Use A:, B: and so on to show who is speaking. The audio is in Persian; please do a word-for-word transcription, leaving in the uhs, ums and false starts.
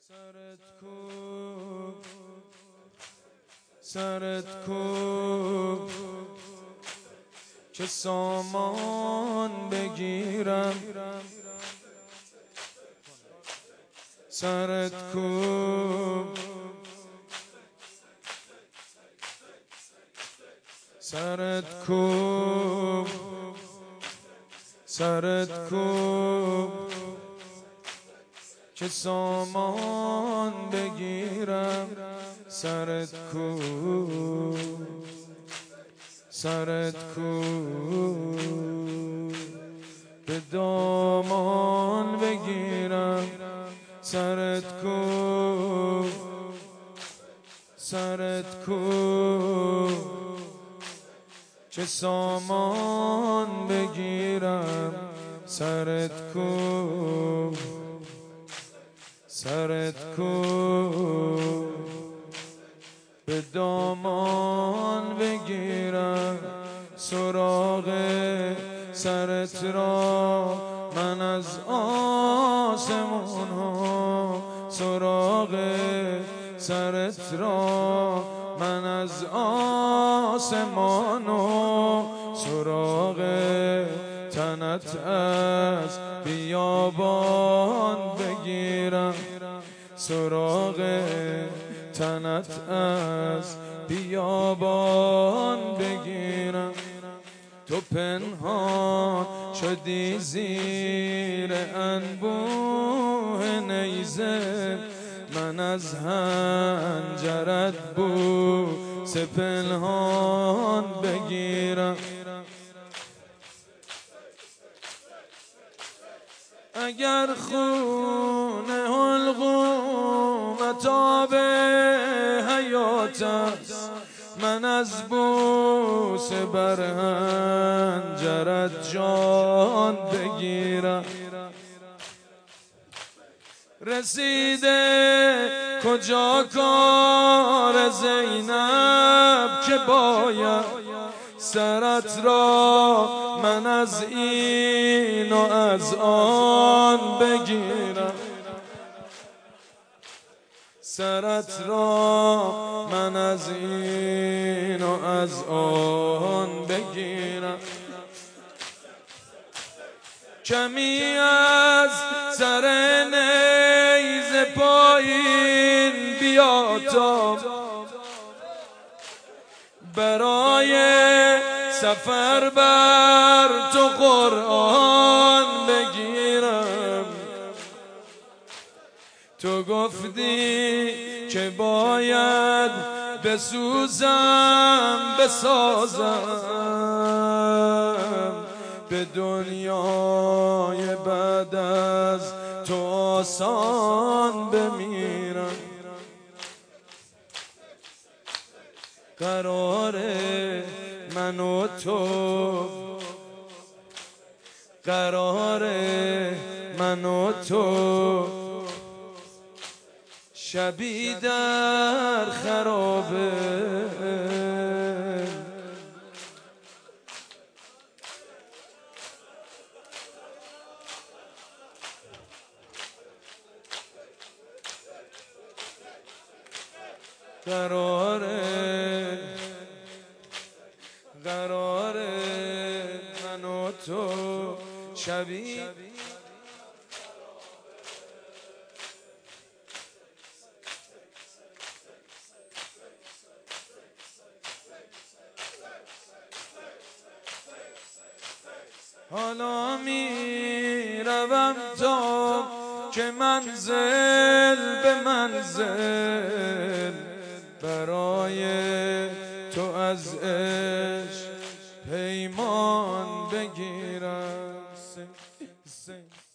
A: سرت کو سرت کو که سامان بگیرم، سرت کو سرت کو سرت کو که سامان بگیرم، سرت کو سرت کو به دامان بگیرم، سرت کو سرت کو که سامان بگیرم، سرت کو سرت کو به دامان بگیرم، سراغ سرت را من از آسمان ها، سراغ سرت را من از آسمان و سراغ تنت از بیابان بگیرم، سراغ تنت از بیابان بگیرم. تو پنهان شدی زیر انبوه نیزه، من از هنجرت بوس پنهان بگیرم. اگر خون حلقوم تاب حیات است، من از بوس بر هنجرت جان بگیرم. رسیده کجا کار زینب که باید سرت را من از این و از آن بگیرم، سرت را من از این و از آن بگیرم. کمی از سر نیزه پایین بیا تا برای سفر بر تو قرآن بگیرم. تو گفتی که باید بسوزم بسازم، به دنیای بعد از تو آسان بمیرم. قراره من و تو قراره من و تو شبی در خرابه، قراره قراره من و تو شبی حالا می روم تا که منزل به منزل برای تو از عشق پیمان بگیرم.